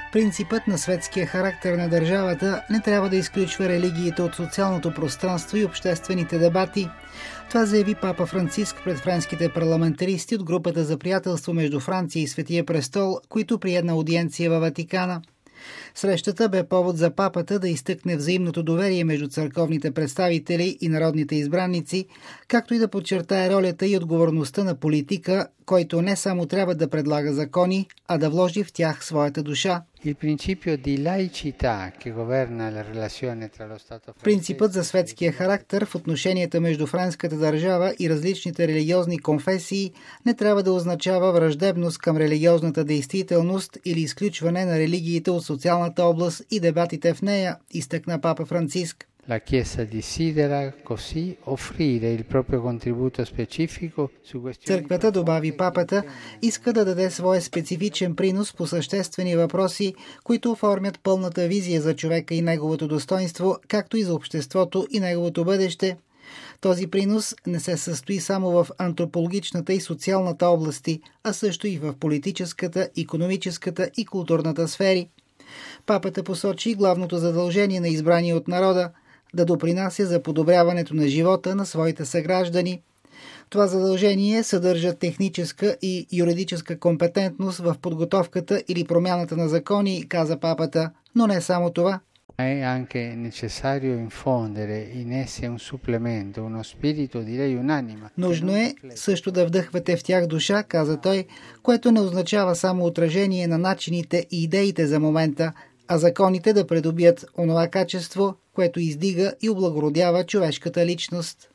Принципът на светския характер на държавата не трябва да изключва религиите от социалното пространство и обществените дебати. Това заяви папа Франциск пред френските парламентаристи от групата за приятелство между Франция и Светия престол, които прие на аудиенция във Ватикана. Срещата бе повод за папата да изтъкне взаимното доверие между църковните представители и народните избраници, както и да подчертае ролята и отговорността на политика, който не само трябва да предлага закони, а да вложи в тях своята душа. Принципът за светския характер в отношенията между френската държава и различните религиозни конфесии не трябва да означава враждебност към религиозната действителност или изключване на религиите от социалната област и дебатите в нея, изтъкна папа Франциск. La Chiesa desidera così offrire il proprio contributo specifico su questioni. Църквата, добави папата, иска да даде своя специфичен принос по съществени въпроси, които оформят пълната визия за човека и неговото достоинство, както и за обществото и неговото бъдеще. Този принос не се състои само в антропологичната и социалната области, а също и в политическата, икономическата и културната сфери. Папата посочи главното задължение на избрания от народа да допринася за подобряването на живота на своите съграждани. Това задължение съдържа техническа и юридическа компетентност в подготовката или промяната на закони, каза папата, но не само това. È anche necessario infondere in esse un supplemento, uno spirito, direi un'anima. Нужно е също да вдъхвате в тях душа, каза той, което не означава само отражение на начините и идеите за момента, а законите да придобият онова качество, което издига и облагородява човешката личност.